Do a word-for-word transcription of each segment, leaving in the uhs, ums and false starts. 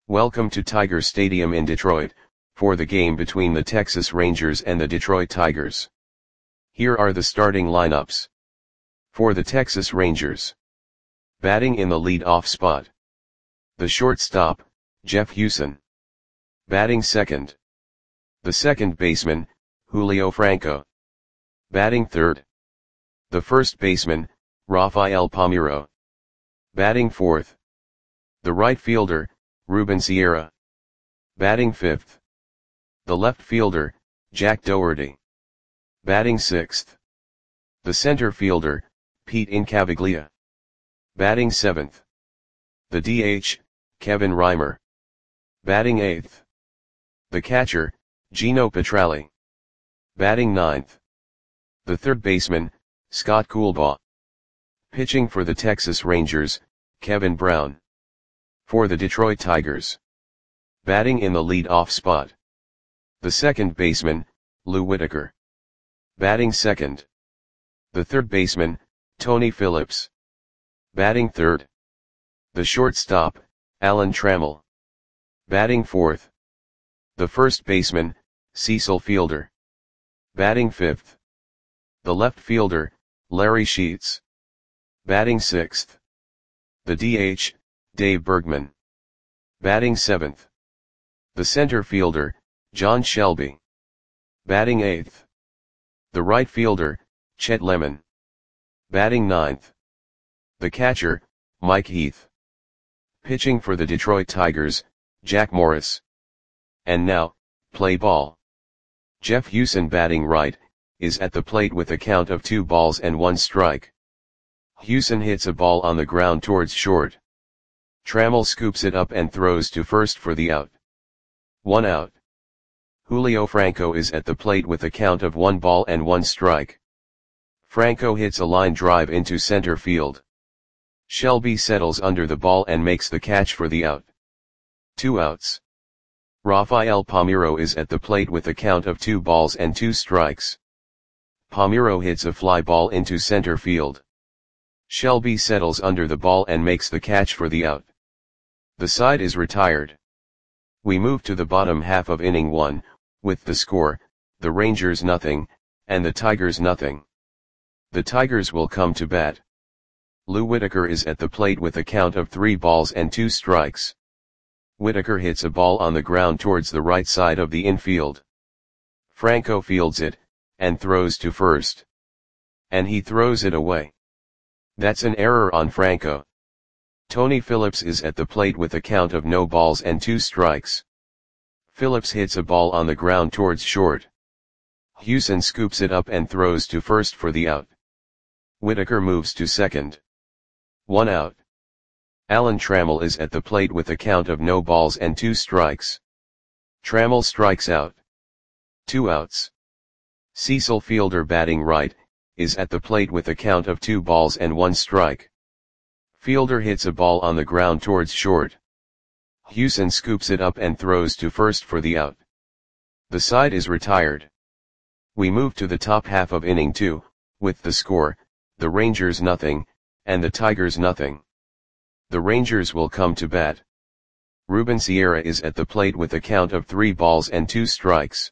Welcome to Tiger Stadium in Detroit, for the game between the Texas Rangers and the Detroit Tigers. Here are the starting lineups. For the Texas Rangers. Batting in the lead-off spot. The shortstop, Jeff Huson. Batting second. The second baseman, Julio Franco. Batting third. The first baseman, Rafael Palmeiro. Batting fourth. The right fielder, Ruben Sierra. Batting fifth. The left fielder, Jack Dougherty. Batting sixth. The center fielder, Pete Incaviglia. Batting seventh. The D H, Kevin Reimer. Batting eighth. The catcher, Gino Petralli. Batting ninth. The third baseman, Scott Coolbaugh. Pitching for the Texas Rangers, Kevin Brown. For the Detroit Tigers. Batting in the lead-off spot. The second baseman, Lou Whitaker. Batting second. The third baseman, Tony Phillips. Batting third. The shortstop, Alan Trammell. Batting fourth. The first baseman, Cecil Fielder. Batting fifth. The left fielder, Larry Sheets. Batting sixth. The D H, Dave Bergman. Batting seventh. The center fielder, John Shelby. Batting eighth. The right fielder, Chet Lemon. Batting ninth. The catcher, Mike Heath. Pitching for the Detroit Tigers, Jack Morris. And now, play ball. Jeff Huson, batting right, is at the plate with a count of two balls and one strike. Huson hits a ball on the ground towards short. Trammell scoops it up and throws to first for the out. One out. Julio Franco is at the plate with a count of one ball and one strike. Franco hits a line drive into center field. Shelby settles under the ball and makes the catch for the out. Two outs. Rafael Palmeiro is at the plate with a count of two balls and two strikes. Palmeiro hits a fly ball into center field. Shelby settles under the ball and makes the catch for the out. The side is retired. We move to the bottom half of inning one, with the score, the Rangers nothing, and the Tigers nothing. The Tigers will come to bat. Lou Whitaker is at the plate with a count of three balls and two strikes. Whitaker hits a ball on the ground towards the right side of the infield. Franco fields it, and throws to first. And he throws it away. That's an error on Franco. Tony Phillips is at the plate with a count of no balls and two strikes. Phillips hits a ball on the ground towards short. Huson scoops it up and throws to first for the out. Whitaker moves to second. One out. Alan Trammell is at the plate with a count of no balls and two strikes. Trammell strikes out. Two outs. Cecil Fielder, batting right, is at the plate with a count of two balls and one strike. Fielder hits a ball on the ground towards short. Huson scoops it up and throws to first for the out. The side is retired. We move to the top half of inning two, with the score, the Rangers nothing, and the Tigers nothing. The Rangers will come to bat. Ruben Sierra is at the plate with a count of three balls and two strikes.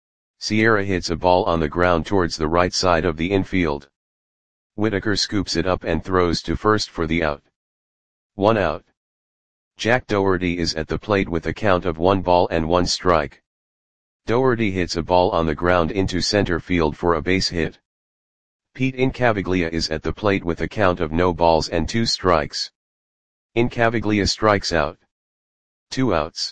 Sierra hits a ball on the ground towards the right side of the infield. Whitaker scoops it up and throws to first for the out. One out. Jack Dougherty is at the plate with a count of one ball and one strike. Dougherty hits a ball on the ground into center field for a base hit. Pete Incaviglia is at the plate with a count of no balls and two strikes. Incaviglia strikes out. Two outs.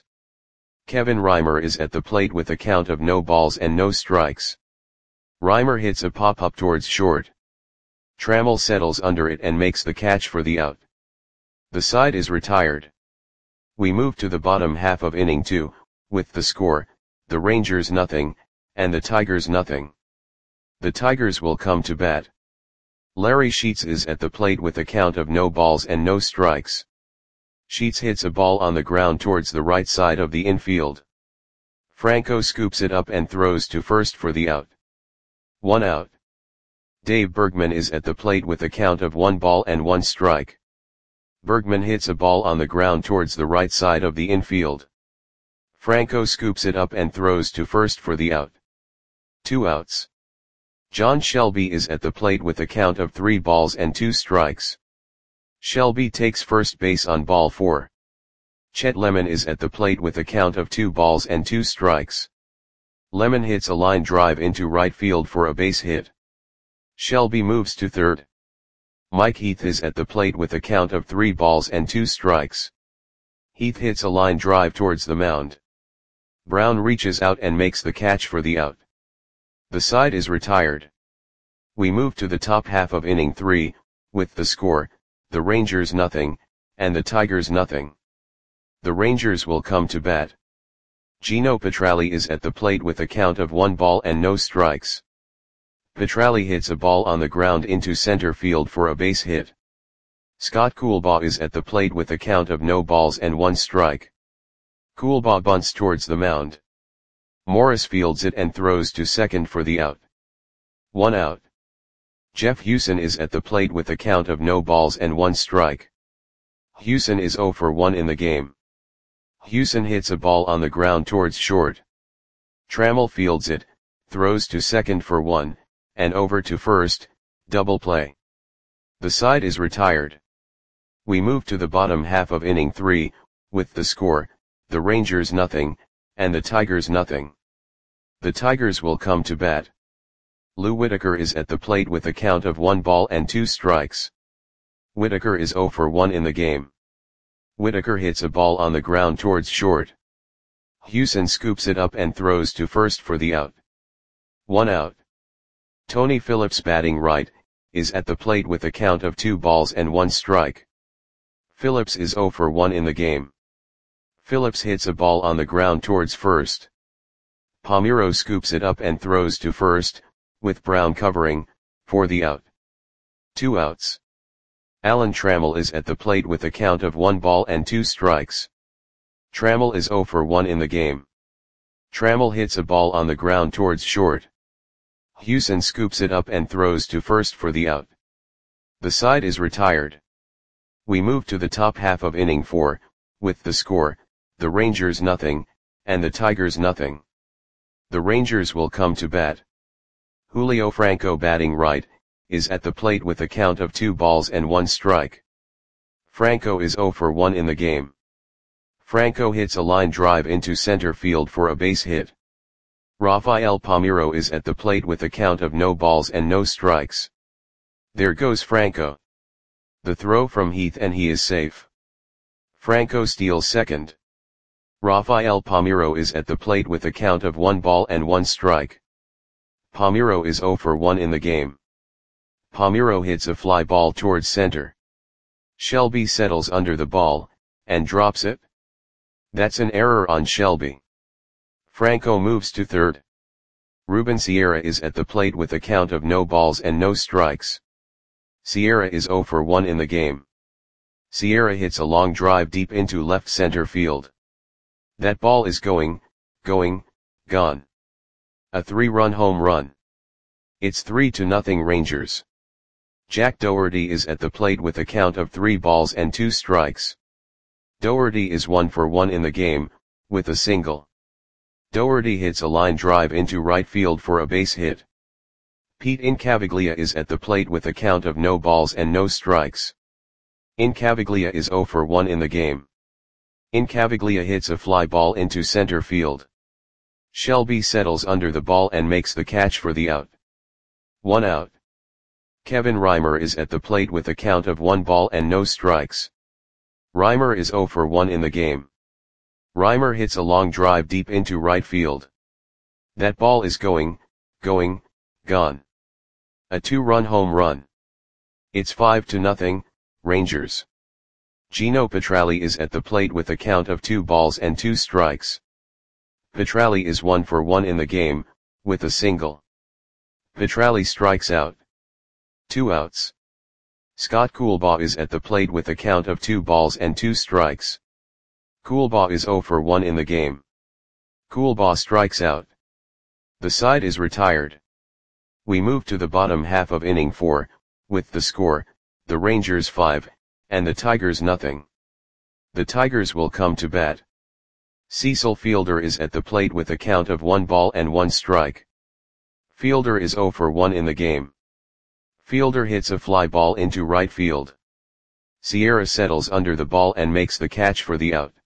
Kevin Reimer is at the plate with a count of no balls and no strikes. Reimer hits a pop-up towards short. Trammell settles under it and makes the catch for the out. The side is retired. We move to the bottom half of inning two, with the score, the Rangers nothing, and the Tigers nothing. The Tigers will come to bat. Larry Sheets is at the plate with a count of no balls and no strikes. Sheets hits a ball on the ground towards the right side of the infield. Franco scoops it up and throws to first for the out. One out. Dave Bergman is at the plate with a count of one ball and one strike. Bergman hits a ball on the ground towards the right side of the infield. Franco scoops it up and throws to first for the out. Two outs. John Shelby is at the plate with a count of three balls and two strikes. Shelby takes first base on ball four. Chet Lemon is at the plate with a count of two balls and two strikes. Lemon hits a line drive into right field for a base hit. Shelby moves to third. Mike Heath is at the plate with a count of three balls and two strikes. Heath hits a line drive towards the mound. Brown reaches out and makes the catch for the out. The side is retired. We move to the top half of inning three, with the score, the Rangers nothing, and the Tigers nothing. The Rangers will come to bat. Gino Petralli is at the plate with a count of one ball and no strikes. Petralli hits a ball on the ground into center field for a base hit. Scott Coolbaugh is at the plate with a count of no balls and one strike. Coolbaugh bunts towards the mound. Morris fields it and throws to second for the out. One out. Jeff Hewson is at the plate with a count of no balls and one strike. Hewson is oh for one in the game. Hewson hits a ball on the ground towards short. Trammell fields it, throws to second for one, and over to first, double play. The side is retired. We move to the bottom half of inning three, with the score, the Rangers nothing, and the Tigers nothing. The Tigers will come to bat. Lou Whitaker is at the plate with a count of one ball and two strikes. Whitaker is oh for one in the game. Whitaker hits a ball on the ground towards short. Hewson scoops it up and throws to first for the out. One out. Tony Phillips, batting right, is at the plate with a count of two balls and one strike. Phillips is oh for one in the game. Phillips hits a ball on the ground towards first. Palmeiro scoops it up and throws to first, with Brown covering, for the out. Two outs. Alan Trammell is at the plate with a count of one ball and two strikes. Trammell is oh for one in the game. Trammell hits a ball on the ground towards short. Hewson scoops it up and throws to first for the out. The side is retired. We move to the top half of inning four, with the score, the Rangers nothing, and the Tigers nothing. The Rangers will come to bat. Julio Franco, batting right, is at the plate with a count of two balls and one strike. Franco is oh for one in the game. Franco hits a line drive into center field for a base hit. Rafael Palmeiro is at the plate with a count of no balls and no strikes. There goes Franco. The throw from Heath and he is safe. Franco steals second. Rafael Palmeiro is at the plate with a count of one ball and one strike. Palmeiro is oh for one in the game. Palmeiro hits a fly ball towards center. Shelby settles under the ball, and drops it. That's an error on Shelby. Franco moves to third. Ruben Sierra is at the plate with a count of no balls and no strikes. Sierra is oh for one in the game. Sierra hits a long drive deep into left center field. That ball is going, going, gone. A three-run home run. It's three to nothing Rangers. Jack Doherty is at the plate with a count of three balls and two strikes. Doherty is one for one in the game, with a single. Doherty hits a line drive into right field for a base hit. Pete Incaviglia is at the plate with a count of no balls and no strikes. Incaviglia is oh for one in the game. Incaviglia hits a fly ball into center field. Shelby settles under the ball and makes the catch for the out. One out. Kevin Reimer is at the plate with a count of one ball and no strikes. Reimer is oh for one in the game. Reimer hits a long drive deep into right field. That ball is going, going, gone. A two-run home run. It's five to nothing, Rangers. Gino Petralli is at the plate with a count of two balls and two strikes. Petralli is one for one in the game, with a single. Petralli strikes out. Two outs. Scott Coolbaugh is at the plate with a count of two balls and two strikes. Coolbaugh is oh for one in the game. Coolbaugh strikes out. The side is retired. We move to the bottom half of inning four, with the score, the Rangers five, and the Tigers nothing. The Tigers will come to bat. Cecil Fielder is at the plate with a count of one ball and one strike. Fielder is zero for one in the game. Fielder hits a fly ball into right field. Sierra settles under the ball and makes the catch for the out.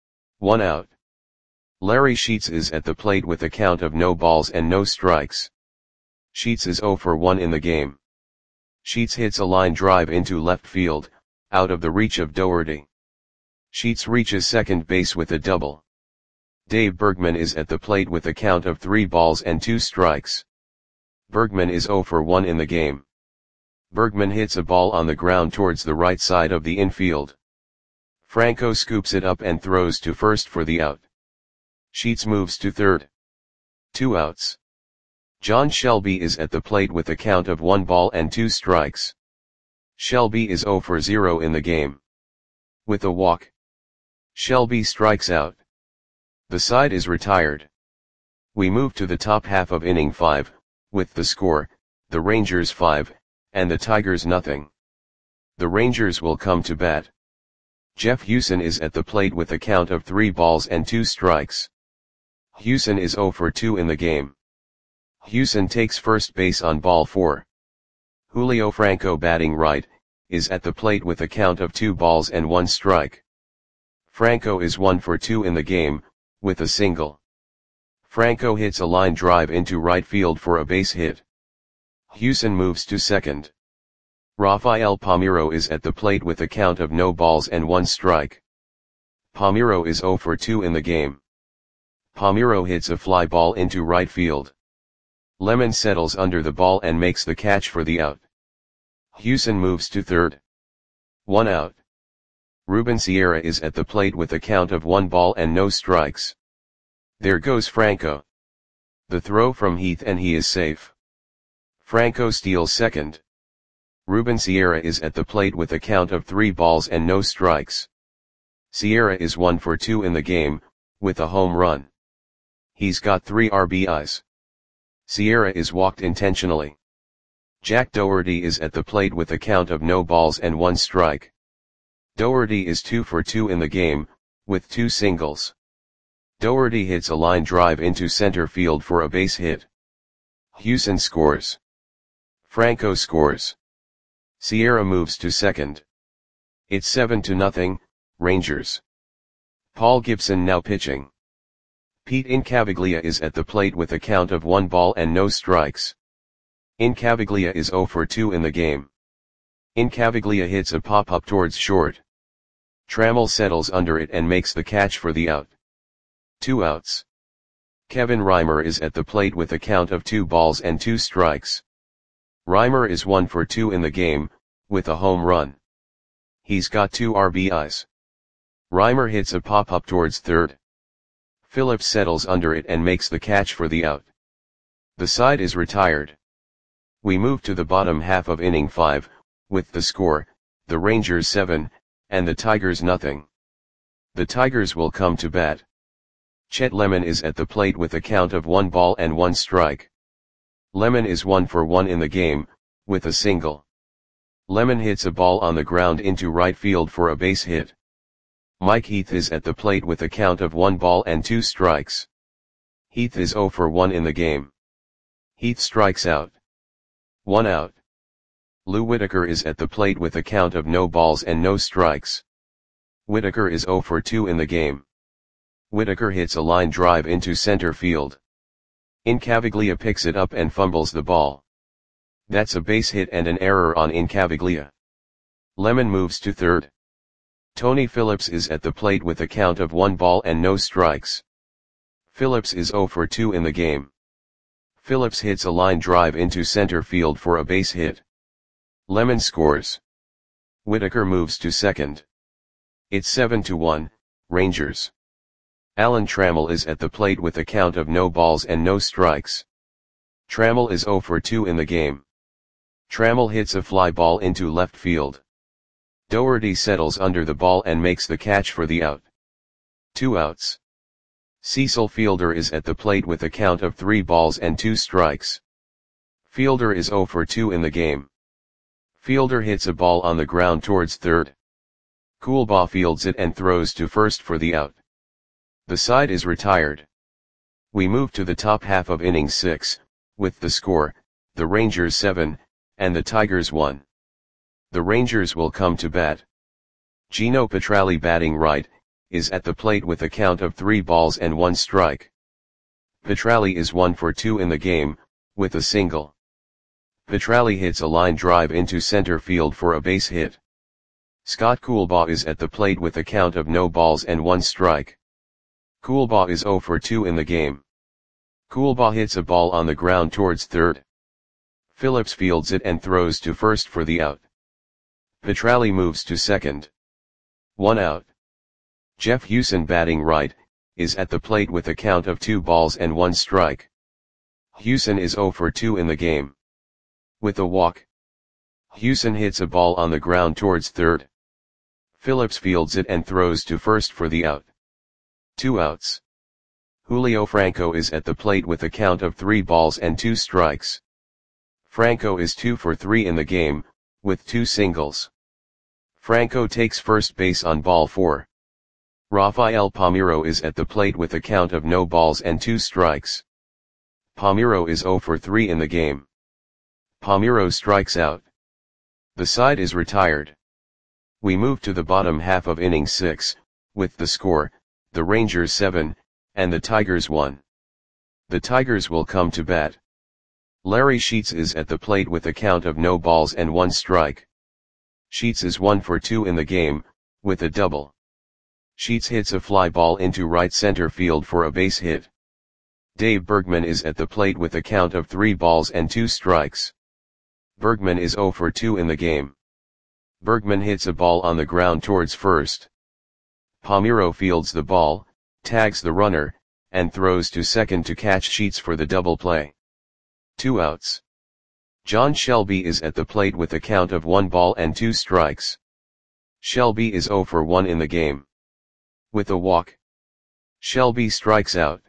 One out. Larry Sheets is at the plate with a count of no balls and no strikes. Sheets is zero for one in the game. Sheets hits a line drive into left field, out of the reach of Doherty. Sheets reaches second base with a double. Dave Bergman is at the plate with a count of three balls and two strikes. Bergman is zero for one in the game. Bergman hits a ball on the ground towards the right side of the infield. Franco scoops it up and throws to first for the out. Sheets moves to third. Two outs. John Shelby is at the plate with a count of one ball and two strikes. Shelby is zero for zero in the game. With a walk, Shelby strikes out. The side is retired. We move to the top half of inning five, with the score, the Rangers five, and the Tigers nothing. The Rangers will come to bat. Jeff Hewson is at the plate with a count of three balls and two strikes. Hewson is zero for two in the game. Hewson takes first base on ball four. Julio Franco, batting right, is at the plate with a count of two balls and one strike. Franco is one for two in the game, with a single. Franco hits a line drive into right field for a base hit. Hewson moves to second. Rafael Palmeiro is at the plate with a count of no balls and one strike. Palmeiro is zero for two in the game. Palmeiro hits a fly ball into right field. Lemon settles under the ball and makes the catch for the out. Hewson moves to third. One out. Ruben Sierra is at the plate with a count of one ball and no strikes. There goes Franco. The throw from Heath and he is safe. Franco steals second. Ruben Sierra is at the plate with a count of three balls and no strikes. Sierra is one for two in the game, with a home run. He's got three R B Is. Sierra is walked intentionally. Jack Doherty is at the plate with a count of no balls and one strike. Doherty is two for two in the game, with two singles. Doherty hits a line drive into center field for a base hit. Hewson scores. Franco scores. Sierra moves to second. It's seven to nothing, Rangers. Paul Gibson now pitching. Pete Incaviglia is at the plate with a count of one ball and no strikes. Incaviglia is zero for two in the game. Incaviglia hits a pop-up towards short. Trammell settles under it and makes the catch for the out. Two outs. Kevin Reimer is at the plate with a count of two balls and two strikes. Reimer is one for two in the game, with a home run. He's got two R B Is. Reimer hits a pop-up towards third. Phillips settles under it and makes the catch for the out. The side is retired. We move to the bottom half of inning five, with the score, the Rangers seven, and the Tigers nothing. The Tigers will come to bat. Chet Lemon is at the plate with a count of one ball and one strike. Lemon is one for one in the game, with a single. Lemon hits a ball on the ground into right field for a base hit. Mike Heath is at the plate with a count of one ball and two strikes. Heath is zero for one in the game. Heath strikes out. One out. Lou Whitaker is at the plate with a count of no balls and no strikes. Whitaker is zero for two in the game. Whitaker hits a line drive into center field. Incaviglia picks it up and fumbles the ball. That's a base hit and an error on Incaviglia. Lemon moves to third. Tony Phillips is at the plate with a count of one ball and no strikes. Phillips is zero for two in the game. Phillips hits a line drive into center field for a base hit. Lemon scores. Whitaker moves to second. It's seven to one, Rangers. Alan Trammell is at the plate with a count of no balls and no strikes. Trammell is zero for two in the game. Trammell hits a fly ball into left field. Doherty settles under the ball and makes the catch for the out. Two outs. Cecil Fielder is at the plate with a count of three balls and two strikes. Fielder is zero for two in the game. Fielder hits a ball on the ground towards third. Coolbaugh fields it and throws to first for the out. The side is retired. We move to the top half of inning six, with the score, the Rangers seven, and the Tigers one. The Rangers will come to bat. Gino Petralli, batting right, is at the plate with a count of three balls and one strike. Petralli is one for two in the game, with a single. Petralli hits a line drive into center field for a base hit. Scott Coolbaugh is at the plate with a count of no balls and one strike. Coolbaugh is zero for two in the game. Coolbaugh hits a ball on the ground towards third. Phillips fields it and throws to first for the out. Petralli moves to second. One out. Jeff Hewson, batting right, is at the plate with a count of two balls and one strike. Hewson is zero for two in the game. With a walk, Hewson hits a ball on the ground towards third. Phillips fields it and throws to first for the out. Two outs. Julio Franco is at the plate with a count of three balls and two strikes. Franco is two for three in the game, with two singles. Franco takes first base on ball four. Rafael Palmeiro is at the plate with a count of no balls and two strikes. Palmeiro is zero for three in the game. Palmeiro strikes out. The side is retired. We move to the bottom half of inning six, with the score, the Rangers seven, and the Tigers one. The Tigers will come to bat. Larry Sheets is at the plate with a count of no balls and one strike. Sheets is one for two in the game, with a double. Sheets hits a fly ball into right center field for a base hit. Dave Bergman is at the plate with a count of three balls and two strikes. Bergman is zero for two in the game. Bergman hits a ball on the ground towards first. Palmeiro fields the ball, tags the runner, and throws to second to catch Sheets for the double play. Two outs. John Shelby is at the plate with a count of one ball and two strikes. Shelby is zero for one in the game. With a walk, Shelby strikes out.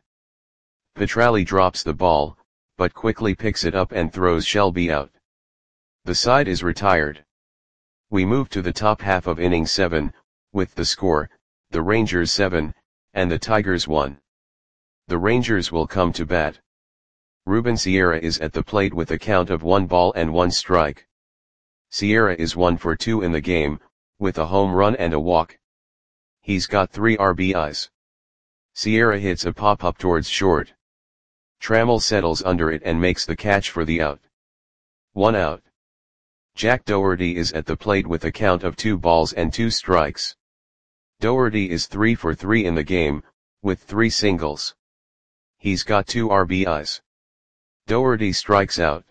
Petralli drops the ball, but quickly picks it up and throws Shelby out. The side is retired. We move to the top half of inning seven, with the score, the Rangers seven, and the Tigers one. The Rangers will come to bat. Ruben Sierra is at the plate with a count of one ball and one strike. Sierra is one for two in the game, with a home run and a walk. He's got three R B Is. Sierra hits a pop-up towards short. Trammell settles under it and makes the catch for the out. One out. Jack Doherty is at the plate with a count of two balls and two strikes. Doherty is three for three in the game, with three singles. He's got two R B Is. Doherty strikes out.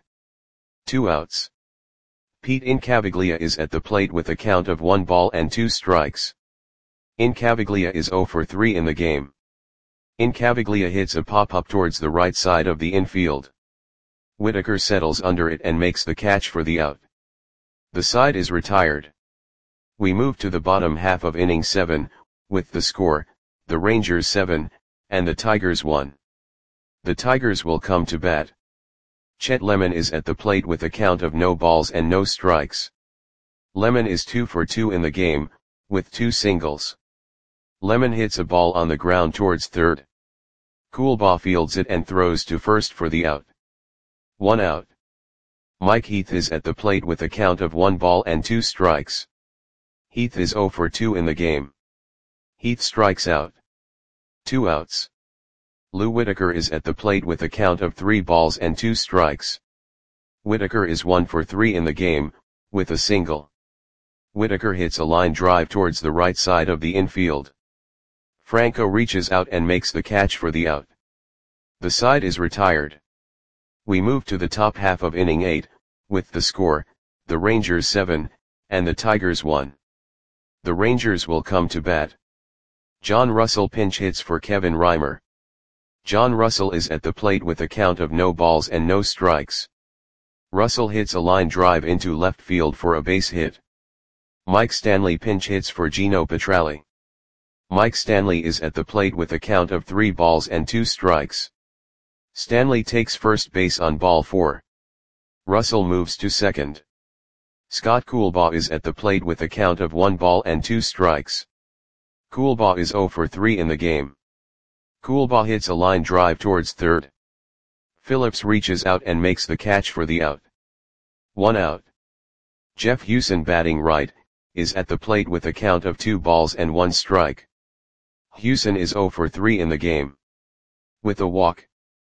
Two outs. Pete Incaviglia is at the plate with a count of one ball and two strikes. Incaviglia is zero for three in the game. Incaviglia hits a pop-up towards the right side of the infield. Whitaker settles under it and makes the catch for the out. The side is retired. We move to the bottom half of inning seven, with the score, the Rangers seven, and the Tigers one. The Tigers will come to bat. Chet Lemon is at the plate with a count of no balls and no strikes. Lemon is two for two in the game, with two singles. Lemon hits a ball on the ground towards third. Coolbaugh fields it and throws to first for the out. One out. Mike Heath is at the plate with a count of one ball and two strikes. Heath is zero for two in the game. Heath strikes out. Two outs. Lou Whitaker is at the plate with a count of three balls and two strikes. Whitaker is one for three in the game, with a single. Whitaker hits a line drive towards the right side of the infield. Franco reaches out and makes the catch for the out. The side is retired. We move to the top half of inning eight, with the score, the Rangers seven, and the Tigers one. The Rangers will come to bat. John Russell pinch hits for Kevin Reimer. John Russell is at the plate with a count of no balls and no strikes. Russell hits a line drive into left field for a base hit. Mike Stanley pinch hits for Gino Petralli. Mike Stanley is at the plate with a count of three balls and two strikes. Stanley takes first base on ball four. Russell moves to second. Scott Coolbaugh is at the plate with a count of one ball and two strikes. Coolbaugh is zero for three in the game. Coolbaugh hits a line drive towards third. Phillips reaches out and makes the catch for the out. One out. Jeff Huson, batting right, is at the plate with a count of two balls and one strike. Huson is zero for three in the game. With a walk,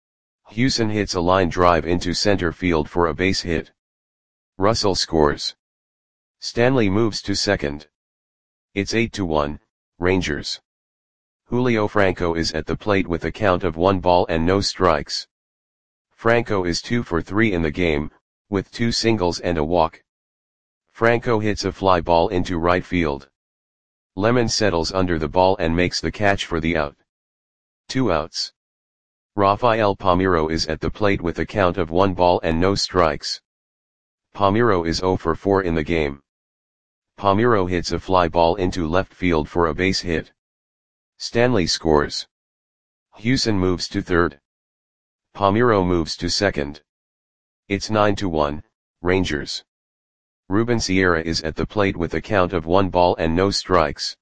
Huson hits a line drive into center field for a base hit. Russell scores. Stanley moves to second. It's eight to one, Rangers. Julio Franco is at the plate with a count of one ball and no strikes. Franco is two for three in the game, with two singles and a walk. Franco hits a fly ball into right field. Lemon settles under the ball and makes the catch for the out. Two outs. Rafael Palmeiro is at the plate with a count of one ball and no strikes. Palmeiro is zero for four in the game. Palmeiro hits a fly ball into left field for a base hit. Stanley scores. Huson moves to third. Palmeiro moves to second. It's nine to one, Rangers. Ruben Sierra is at the plate with a count of one ball and no strikes.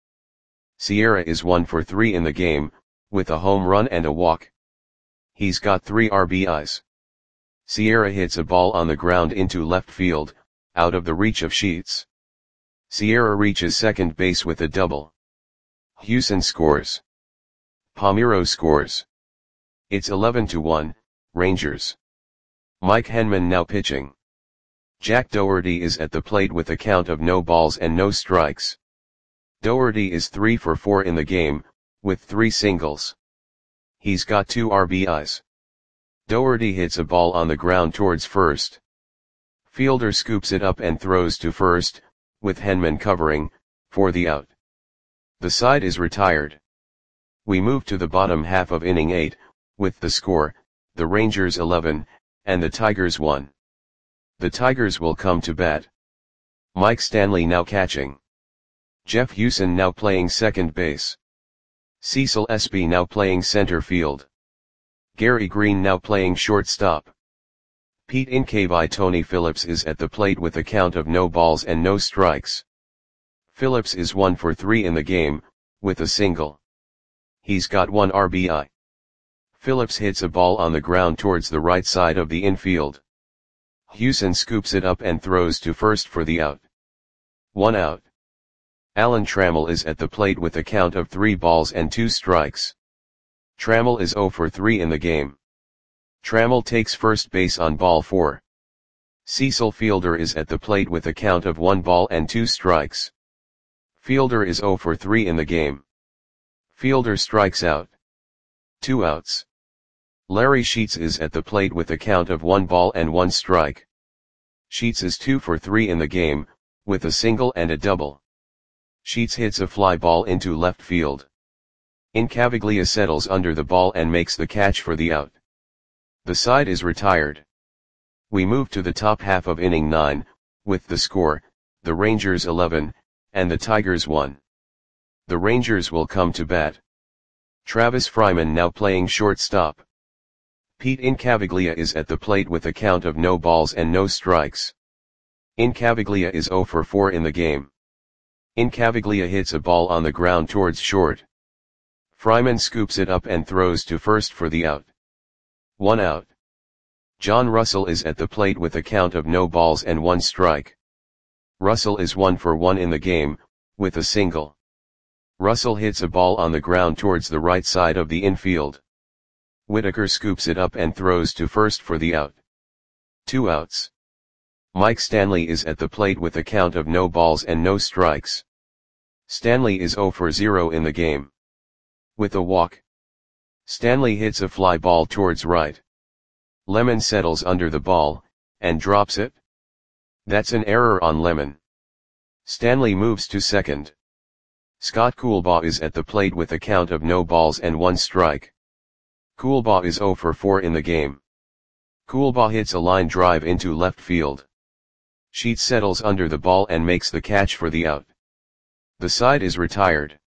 Sierra is one for three in the game, with a home run and a walk. He's got three R B Is. Sierra hits a ball on the ground into left field, out of the reach of Sheets. Sierra reaches second base with a double. Huson scores. Palmeiro scores. It's eleven to one, Rangers. Mike Henman now pitching. Jack Dougherty is at the plate with a count of no balls and no strikes. Dougherty is three for four in the game, with three singles. He's got two R B Is. Dougherty hits a ball on the ground towards first. Fielder scoops it up and throws to first, with Henman covering, for the out. The side is retired. We move to the bottom half of inning eight, with the score, the Rangers eleven, and the Tigers one. The Tigers will come to bat. Mike Stanley now catching. Jeff Huson now playing second base. Cecil Espy now playing center field. Gary Green now playing shortstop. Pete Incavie. Tony Phillips is at the plate with a count of no balls and no strikes. Phillips is one for three in the game, with a single. He's got one R B I. Phillips hits a ball on the ground towards the right side of the infield. Huson scoops it up and throws to first for the out. One out. Alan Trammell is at the plate with a count of three balls and two strikes. Trammell is zero for three in the game. Trammell takes first base on ball four. Cecil Fielder is at the plate with a count of one ball and two strikes. Fielder is zero for three in the game. Fielder strikes out. Two outs. Larry Sheets is at the plate with a count of one ball and one strike. Sheets is two for three in the game, with a single and a double. Sheets hits a fly ball into left field. Incaviglia settles under the ball and makes the catch for the out. The side is retired. We move to the top half of inning nine, with the score, the Rangers eleven, and the Tigers one. The Rangers will come to bat. Travis Fryman now playing shortstop. Pete Incaviglia is at the plate with a count of no balls and no strikes. Incaviglia is zero for four in the game. Incaviglia hits a ball on the ground towards short. Fryman scoops it up and throws to first for the out. One out. John Russell is at the plate with a count of no balls and one strike. Russell is one for one in the game, with a single. Russell hits a ball on the ground towards the right side of the infield. Whitaker scoops it up and throws to first for the out. Two outs. Mike Stanley is at the plate with a count of no balls and no strikes. Stanley is zero for zero in the game. With a walk, Stanley hits a fly ball towards right. Lemon settles under the ball, and drops it. That's an error on Lemon. Stanley moves to second. Scott Coolbaugh is at the plate with a count of no balls and one strike. Coolbaugh is zero for four in the game. Coolbaugh hits a line drive into left field. Sheets settles under the ball and makes the catch for the out. The side is retired.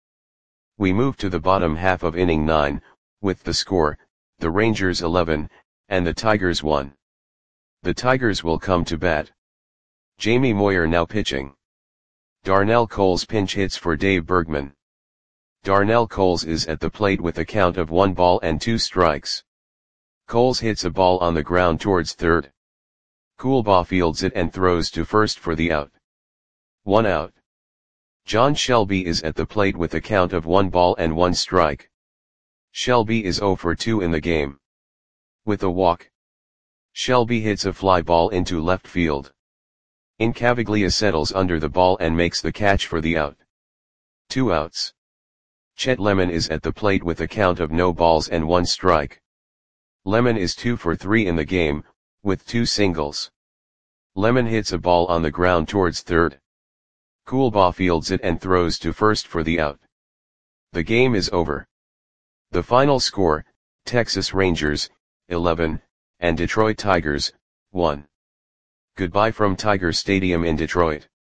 We move to the bottom half of inning nine, with the score, the Rangers eleven, and the Tigers one. The Tigers will come to bat. Jamie Moyer now pitching. Darnell Coles pinch hits for Dave Bergman. Darnell Coles is at the plate with a count of one ball and two strikes. Coles hits a ball on the ground towards third. Coolbaugh fields it and throws to first for the out. One out. John Shelby is at the plate with a count of one ball and one strike. Shelby is zero for two in the game. With a walk, Shelby hits a fly ball into left field. Incaviglia settles under the ball and makes the catch for the out. Two outs. Chet Lemon is at the plate with a count of no balls and one strike. Lemon is two for three in the game, with two singles. Lemon hits a ball on the ground towards third. Coolbaugh fields it and throws to first for the out. The game is over. The final score, Texas Rangers, eleven, and Detroit Tigers, one. Goodbye from Tiger Stadium in Detroit.